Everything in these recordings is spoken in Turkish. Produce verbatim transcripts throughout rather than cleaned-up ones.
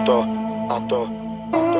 Ato, ato, ato.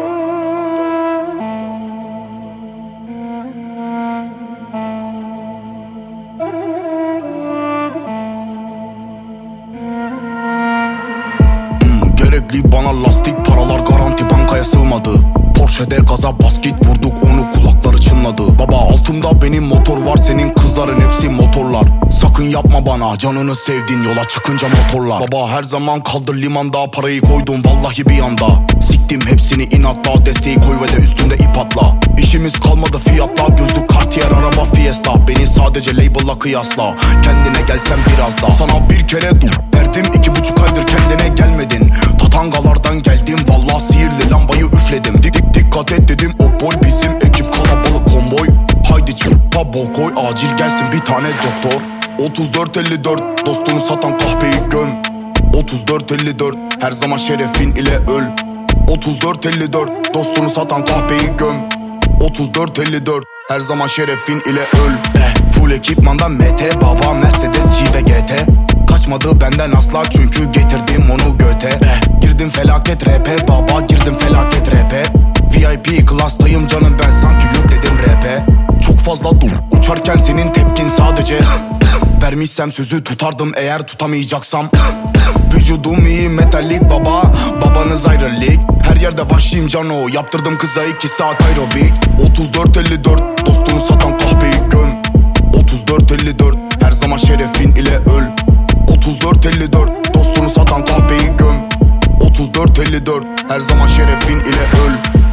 Hmm, gerekli bana lastik, paralar garanti, bankaya sığmadı. Porsche'de gaza bas git, vurduk onu, kulakları çınladı. Baba altımda benim motor var, senin kızların hepsi motorlar. Sakın yapma bana, canını sevdin yola çıkınca motorlar. Baba her zaman kaldır limanda, parayı koydum vallahi bir anda. Siktim hepsini inatla, desteği koy ve de üstünde ip atla. İşimiz kalmadı fiyatla, gözlük Cartier, araba Fiesta. Beni sadece label'la kıyasla, kendine gelsen biraz da. Sana bir kere dur verdim, iki buçuk aydır kendine gelmedin. Tatangalardan geldim, vallahi sihirli lambayı üfledim. Dik dik dikkat et dedim, o boy bizim ekip, kalabalık konvoy. Haydi çıpa bol koy, acil gelsin bir tane doktor. Otuz dört elli dört dostunu satan kahpeyi göm. Otuz dört elli dört her zaman şerefin ile öl. Otuz dört elli dört dostunu satan kahpeyi göm. Otuz dört elli dört her zaman şerefin ile öl. eh, Full ekipmandan M T, baba Mercedes, G ve G T. Kaçmadı benden asla çünkü getirdim onu göte. eh, Girdim felaket rap'e baba, girdim felaket rap'e. V I P klastayım canım ben, sanki yükledim rap'e. Çok fazla dur uçarken senin tepkin sadece vermişsem sözü tutardım eğer tutamayacaksam. Vücudum iyi metalik baba, babanız ayrı lig. Her yerde vahşiyim cano, yaptırdım kıza iki saat aerobik. Otuz dört elli dört dostunu satan kahpeyi göm. Otuz dört elli dört her zaman şerefin ile öl. Otuz dört elli dört dostunu satan kahpeyi göm. Otuz dört elli dört her zaman şerefin ile öl.